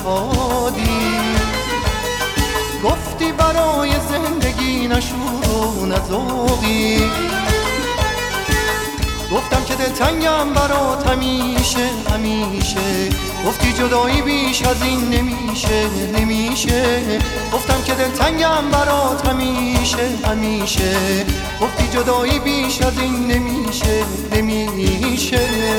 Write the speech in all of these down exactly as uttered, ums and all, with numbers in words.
نشهادی. گفتی برای زندگی نشور و نزوقی، گفتم که دلتنگم برات همیشه همیشه. گفتی جدایی بیش از این نمیشه نمیشه. گفتم که دلتنگم برات همیشه همیشه. گفتی جدایی بیش از این نمیشه نمیشه.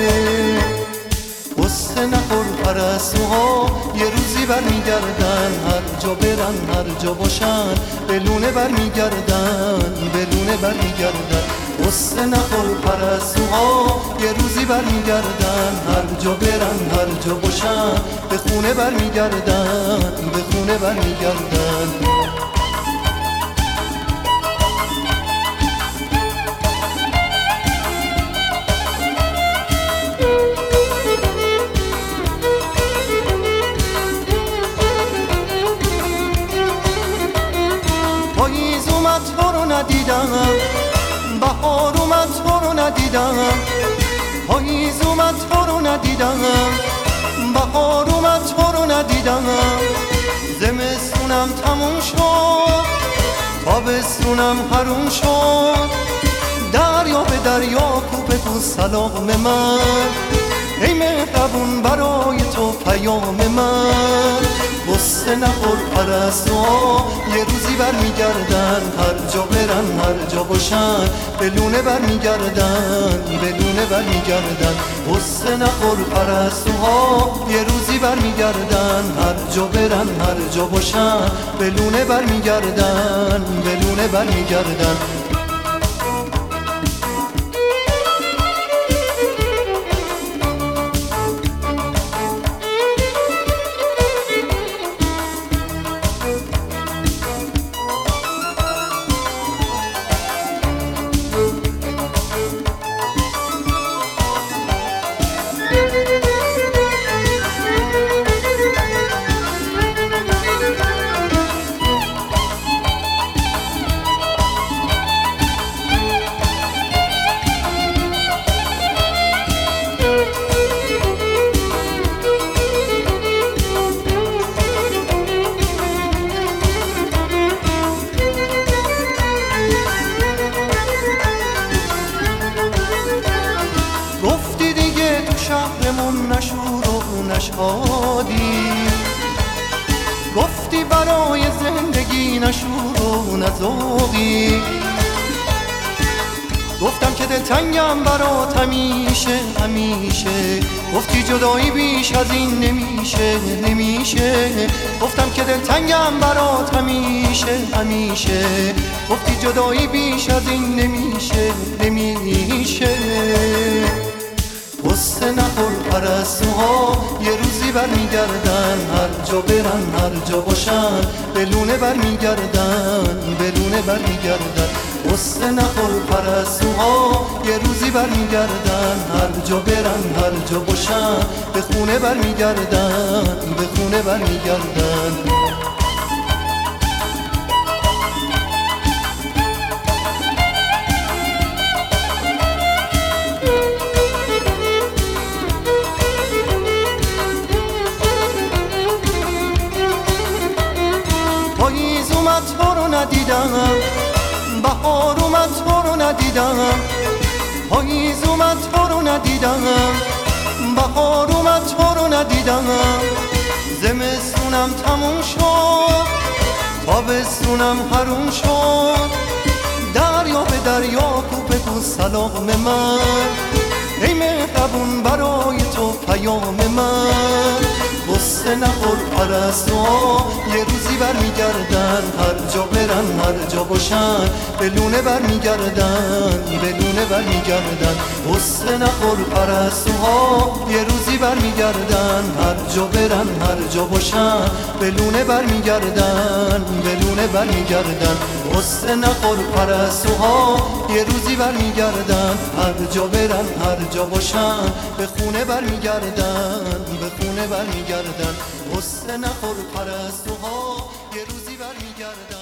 قصه نخور پرستوها یه روزی برمیگردن، هر جا برن هر جا باشن به لونه برمیگردن به لونه برمیگردن. قصه نخور پرستوها یه روزی برمیگردن، هر جا برن هر جا باشن به خونه برمیگردن به خونه برمیگردن. پاییز اومد تو رو ندیدم، بهار اومد تو رو ندیدم. پاییز اومد تو رو ندیدم، بهار اومد تو رو ندیدم. زمستونم تموم شد، تابستونم حروم شد. دریا به دریا کو بگو سلام من، ای مهربون برای تو پیام من. قصه نخور پرستوها یه روزی برمیگردن، هر جا برن هر جا باشن به لونه برمیگردن به لونه برمیگردن. قصه نخور پرستوها یه روزی برمیگردن، هر جا برن هر جا باشن به لونه برمیگردن به لونه برمیگردن. شهرمون نشور و نشهادی. گفتی برای زندگی نشور و نزوقی، گفتم که دلتنگم برات همیشه همیشه. گفتی جدایی بیش از این نمیشه نمیشه. گفتم که دلتنگم برات همیشه همیشه. گفتی جدایی بیش از این نمیشه نمیشه. قصه نخور پرستوها یه روزی برمیگردن، هر جا برن هر جا باشن به لونه برمیگردن به لونه برمیگردن. قصه نخور پرستوها یه روزی برمیگردن، هر جا برن هر جا باشن به خونه برمیگردن به خونه برمیگردن. پاییز اومد تو رو ندیدم، بهار اومد تو رو ندیدم. پاییز اومد تو رو ندیدم، بهار اومد تو رو ندیدم. زمستونم تموم شد، تابستونم حروم شد. دریا به دریا کو بگو سلام من، ای مهربون برای تو پیام من. قصه نخور پرستوها یه روزی برمیگردن، هر جا برن هر جا باشن به لونه برمیگردن به لونه برمیگردن. قصه نخور پرستوها یه روزی برمیگردن، هر جا برن هر جا باشن به لونه برمیگردن به لونه برمیگردن. قصه نخور پرستوها یه روزی برمیگردن، هر جا برن هر جا باشن به خونه برمیگردن به خونه برمیگردن. قصه نخور پرستوها یه روزی برمیگردن.